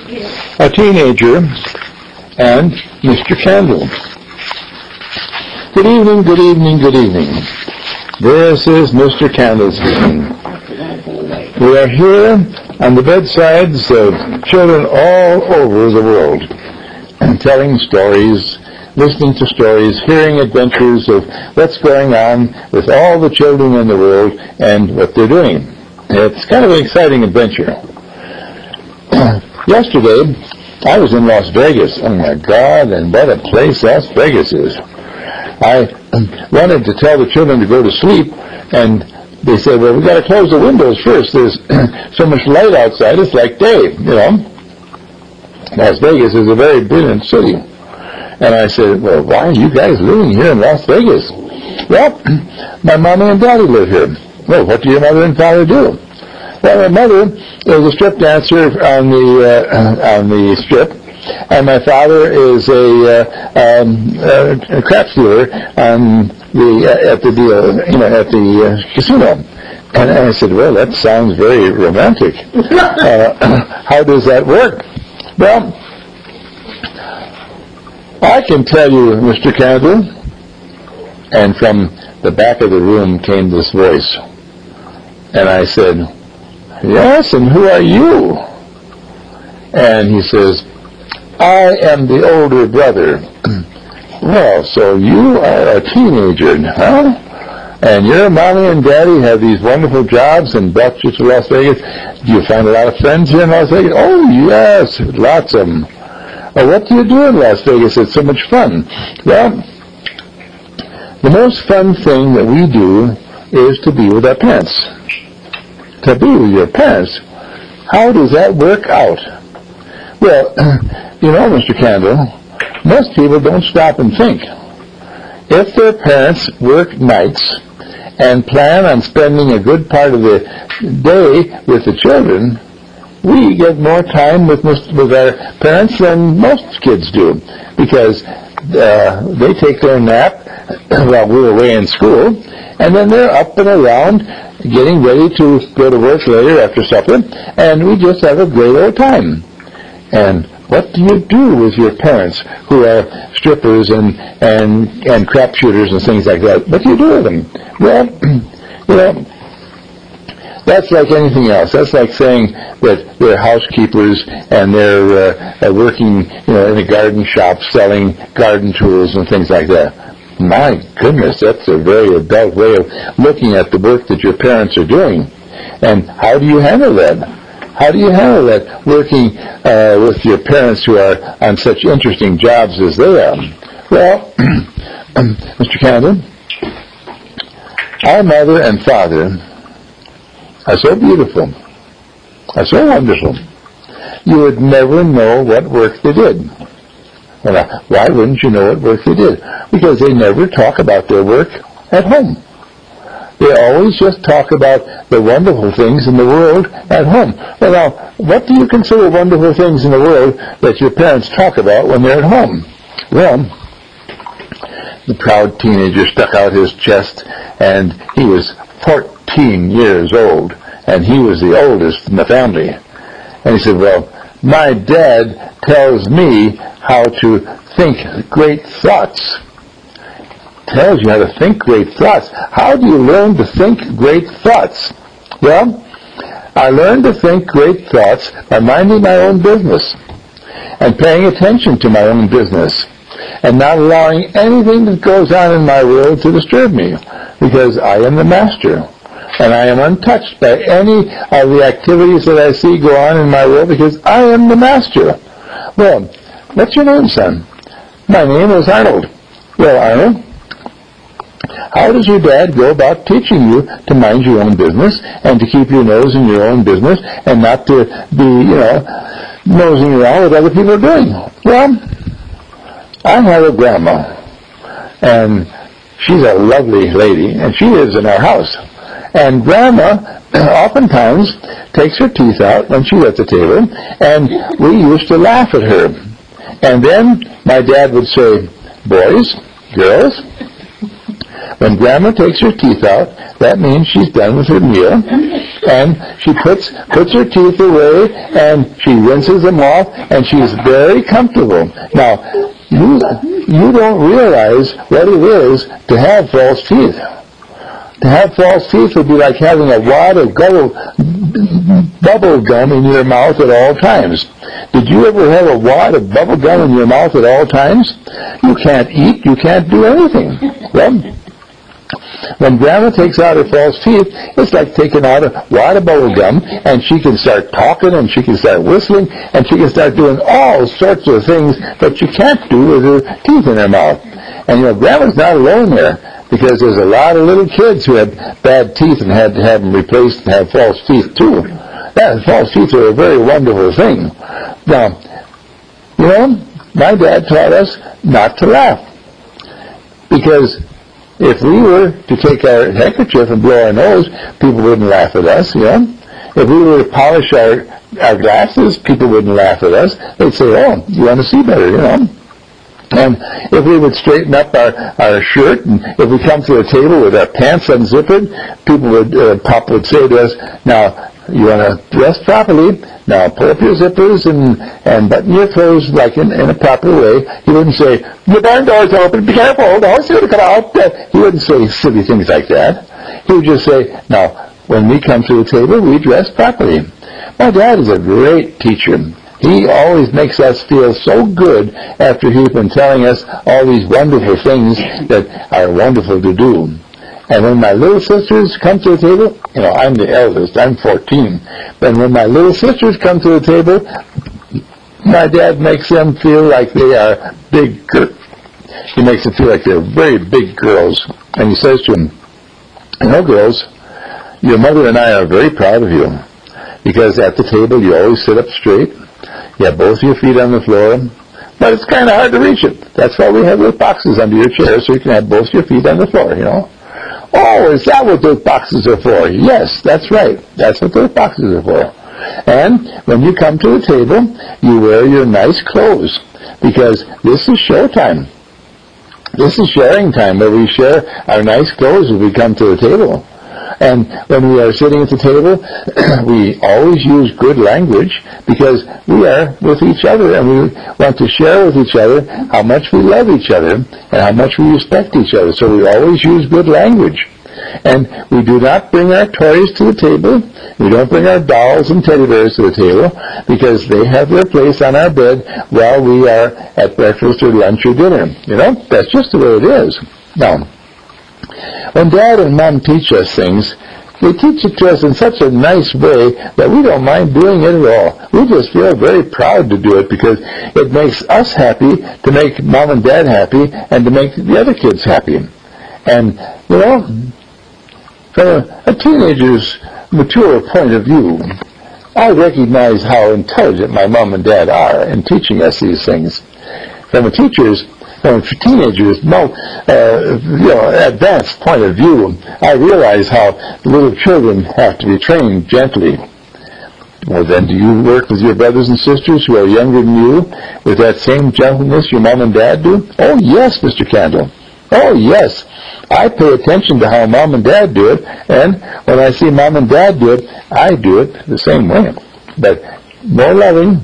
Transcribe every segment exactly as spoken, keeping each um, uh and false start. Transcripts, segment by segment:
a teenager, and Mister Candle. Good evening, good evening, good evening. This is Mister Candle speaking. We are here on the bedsides of children all over the world, and telling stories, listening to stories, hearing adventures of what's going on with all the children in the world and what they're doing. It's kind of an exciting adventure. Yesterday, I was in Las Vegas. Oh my God, and what a place Las Vegas is. I wanted to tell the children to go to sleep, and they said, well, we've got to close the windows first. There's so much light outside, it's like day, you know. Las Vegas is a very brilliant city. And I said, well, why are you guys living here in Las Vegas? Well, my mommy and daddy live here. Well, what do your mother and father do? Well, my mother is a strip dancer on the uh, on the strip, and my father is a, uh, um, uh, a crap dealer on the uh, at the deal, you know, at the uh, casino. And I said, well, that sounds very romantic. Uh, how does that work? Well, I can tell you, Mister Candle. And from the back of the room came this voice. And I said, yes, and who are you? And he says, I am the older brother. Well, so you are a teenager, huh? And your mommy and daddy have these wonderful jobs and brought you to Las Vegas. Do you find a lot of friends here in Las Vegas? Oh, yes, lots of them. Well, what do you do in Las Vegas? It's so much fun. Well, the most fun thing that we do is to be with our parents. To be with your parents. How does that work out? Well, you know, Mister Candle, most people don't stop and think. If their parents work nights and plan on spending a good part of the day with the children, we get more time with, with our parents than most kids do, because uh, they take their nap while we're away in school, and then they're up and around getting ready to go to work later after supper, and we just have a great old time. And what do you do with your parents who are strippers and, and, and crap shooters and things like that? What do you do with them? Well, you know, that's like anything else. That's like saying that they're housekeepers and they're uh, working, you know, in a garden shop selling garden tools and things like that. My goodness, that's a very adult way of looking at the work that your parents are doing. And how do you handle that? How do you handle that, working uh, with your parents who are on such interesting jobs as they are? Well, Mister Candle, our mother and father are so beautiful, are so wonderful, you would never know what work they did. Well, why wouldn't you know what work they did? Because they never talk about their work at home. They always just talk about the wonderful things in the world at home. Well, now, what do you consider wonderful things in the world that your parents talk about when they're at home? Well, the proud teenager stuck out his chest, and he was fourteen years old, and he was the oldest in the family. And he said, well, my dad tells me how to think great thoughts. Tells you how to think great thoughts. How do you learn to think great thoughts? Well, I learned to think great thoughts by minding my own business and paying attention to my own business and not allowing anything that goes on in my world to disturb me, because I am the master. And I am untouched by any of the activities that I see go on in my world, because I am the master. Well, what's your name, son? My name is Arnold. Well, Arnold, how does your dad go about teaching you to mind your own business and to keep your nose in your own business and not to be, you know, nosing around what other people are doing? Well, I have a grandma, and she's a lovely lady, and she lives in our house. And Grandma oftentimes takes her teeth out when she's at the table, and we used to laugh at her. And then my dad would say, boys, girls, when Grandma takes her teeth out, that means she's done with her meal, and she puts puts her teeth away, and she rinses them off, and she's very comfortable. Now, you you don't realize what it is to have false teeth. To have false teeth would be like having a wad of bubble, bubble gum in your mouth at all times. Did you ever have a wad of bubble gum in your mouth at all times? You can't eat, you can't do anything. Well, when Grandma takes out her false teeth, it's like taking out a wad of bubble gum, and she can start talking, and she can start whistling, and she can start doing all sorts of things that you can't do with her teeth in her mouth. And you know, Grandma's not alone there, because there's a lot of little kids who had bad teeth and had to have them replaced and have false teeth too. That false teeth are a very wonderful thing. Now, you know, my dad taught us not to laugh, because if we were to take our handkerchief and blow our nose, people wouldn't laugh at us, you know. If we were to polish our, our glasses, people wouldn't laugh at us. They'd say, oh, you want to see better, you know. And if we would straighten up our, our shirt, and if we come to the table with our pants unzippered, people would, uh, Pop would say to us, now, you want to dress properly, now pull up your zippers and, and button your clothes like in, in a proper way. He wouldn't say, your barn door's open, be careful, the horse is going to come out. He wouldn't say silly things like that. He would just say, now, when we come to the table, we dress properly. My dad is a great teacher. He always makes us feel so good after he's been telling us all these wonderful things that are wonderful to do. And when my little sisters come to the table, you know, I'm the eldest, I'm fourteen, but when my little sisters come to the table, my dad makes them feel like they are big girls. He makes them feel like they're very big girls. And he says to them, you know, girls, your mother and I are very proud of you, because at the table you always sit up straight. You have both your feet on the floor, but it's kind of hard to reach it. That's why we have little boxes under your chair, so you can have both your feet on the floor, you know. Oh, is that what those boxes are for? Yes, that's right. That's what those boxes are for. And when you come to the table, you wear your nice clothes, because this is showtime. This is sharing time, where we share our nice clothes when we come to the table. And when we are sitting at the table, we always use good language, because we are with each other, and we want to share with each other how much we love each other and how much we respect each other. So we always use good language. And we do not bring our toys to the table. We don't bring our dolls and teddy bears to the table, because they have their place on our bed while we are at breakfast or lunch or dinner. You know, that's just the way it is. Now, when Dad and Mom teach us things, they teach it to us in such a nice way that we don't mind doing it at all. We just feel very proud to do it, because it makes us happy to make Mom and Dad happy and to make the other kids happy. And, you know, from a, a teenager's mature point of view, I recognize how intelligent my Mom and Dad are in teaching us these things. From a teacher's From a teenager's no, uh, you know, advanced point of view, I realize how little children have to be trained gently. Well, then, do you work with your brothers and sisters who are younger than you with that same gentleness your Mom and Dad do? Oh, yes, Mister Candle. Oh, yes. I pay attention to how Mom and Dad do it, and when I see Mom and Dad do it, I do it the same way. But more loving.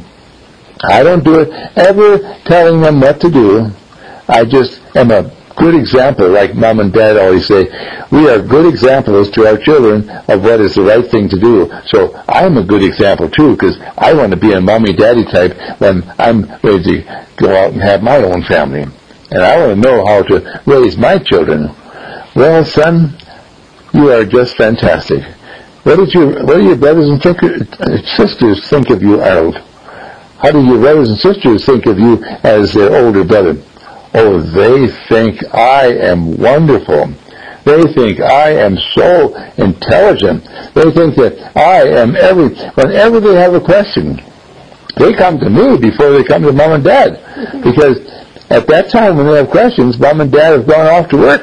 I don't do it ever telling them what to do. I just am a good example, like Mom and Dad always say. We are good examples to our children of what is the right thing to do. So I'm a good example, too, because I want to be a mommy-daddy type when I'm ready to go out and have my own family. And I want to know how to raise my children. Well, son, you are just fantastic. What did your, what do your brothers and sisters think of you, Arnold? How do your brothers and sisters think of you as their older brother? Oh, they think I am wonderful. They think I am so intelligent. They think that I am every... Whenever they have a question, they come to me before they come to Mom and Dad. Because at that time when they have questions, Mom and Dad have gone off to work.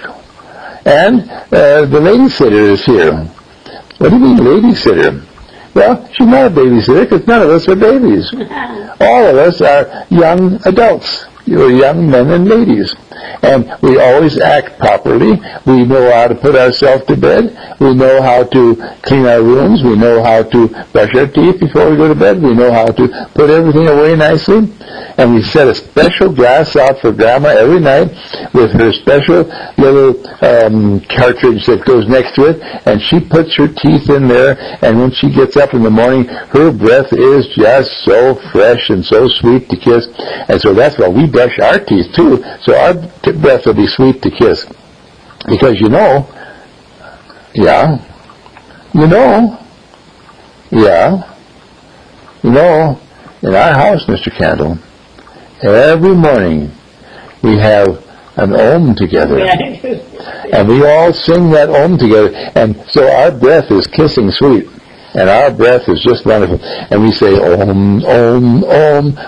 And uh, the babysitter is here. What do you mean, babysitter? Well, she's not a babysitter, because none of us are babies. All of us are young adults. You're young men and ladies. And we always act properly. We know how to put ourselves to bed. We know how to clean our rooms. We know how to brush our teeth before we go to bed. We know how to put everything away nicely. And we set a special glass out for Grandma every night with her special little um, cartridge that goes next to it. And she puts her teeth in there. And when she gets up in the morning, her breath is just so fresh and so sweet to kiss. And so that's why we brush our teeth too. So our t- breath will be sweet to kiss. Because you know, yeah, you know, yeah, you know, in our house, Mister Candle, every morning we have an Om together. And we all sing that Om together. And so our breath is kissing sweet. And our breath is just wonderful. And we say Om, Om, Om,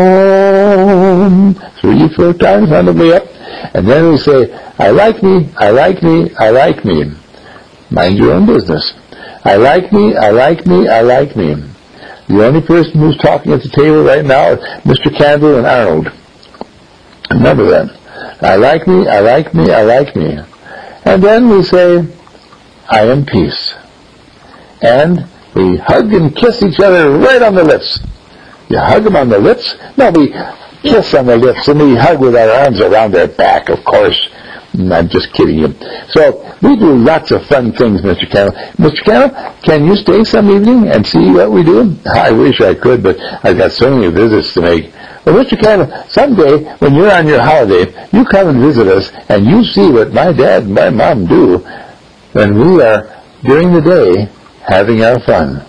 Om, three, four times on the way up. And then we say, I like me, I like me, I like me. Mind your own business. I like me, I like me, I like me. The only person who's talking at the table right now is Mister Candle and Arnold. Remember that. I like me, I like me, I like me. And then we say, I am peace. And we hug and kiss each other right on the lips. You hug them on the lips? No, we kiss on the lips, and we hug with our arms around their back, of course. I'm just kidding you. So, we do lots of fun things, Mister Candle. Mister Candle, can you stay some evening and see what we do? I wish I could, but I've got so many visits to make. Well, Mister Candle, someday, when you're on your holiday, you come and visit us, and you see what my dad and my mom do when we are, during the day, having our fun.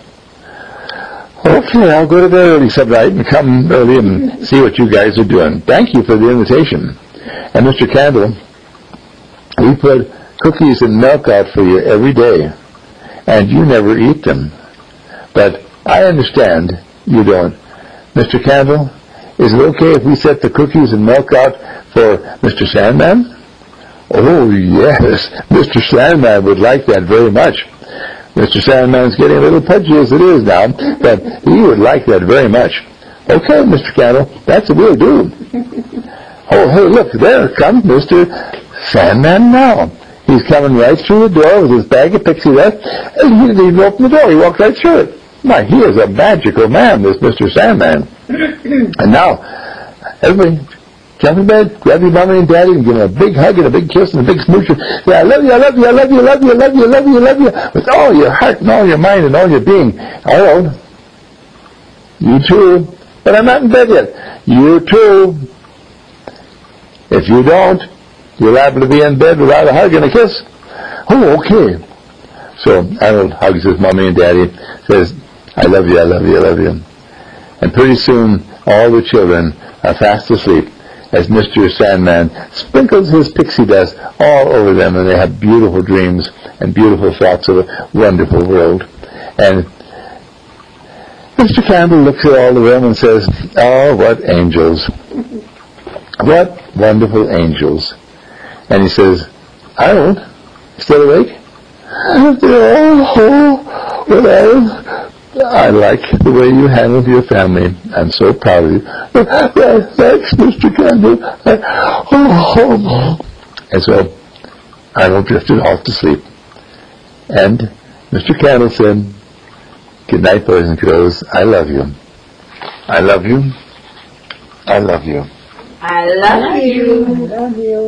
Okay, I'll go to bed early some night and come early and see what you guys are doing. Thank you for the invitation. And Mister Candle, we put cookies and milk out for you every day, and you never eat them. But I understand you don't. Mister Candle, is it okay if we set the cookies and milk out for Mister Sandman? Oh, yes, Mister Sandman would like that very much. Mister Sandman's getting a little pudgy as it is now, but he would like that very much. Okay, Mister Candle, that's what we'll do. Oh, hey, look, there comes Mister Sandman now. He's coming right through the door with his bag of pixie dust, and he didn't even open the door. He walked right through it. My, he is a magical man, this Mister Sandman. And now, everybody, jump in bed, grab your mommy and daddy, and give them a big hug and a big kiss and a big smooch. Say, I love you, I love you, I love you, I love you, I love you, I love you, I love you, with all your heart and all your mind and all your being. Harold, you too. But I'm not in bed yet. You too. If you don't, you're liable to be in bed without a hug and a kiss. Oh, okay. So Arnold hugs his mommy and daddy, says, I love you, I love you, I love you. And pretty soon, all the children are fast asleep as Mister Sandman sprinkles his pixie dust all over them, and they have beautiful dreams and beautiful thoughts of a wonderful world. And Mister Candle looks at all of them and says, oh, what angels. What wonderful angels. And he says, Arnold, still awake? Oh, well, I like the way you handled your family. I'm so proud of you. Thanks, Mister Candle. Oh. And so Arnold drifted off to sleep. And Mister Candle said, good night, boys and girls. I love you. I love you. I love you. I love you. I love you.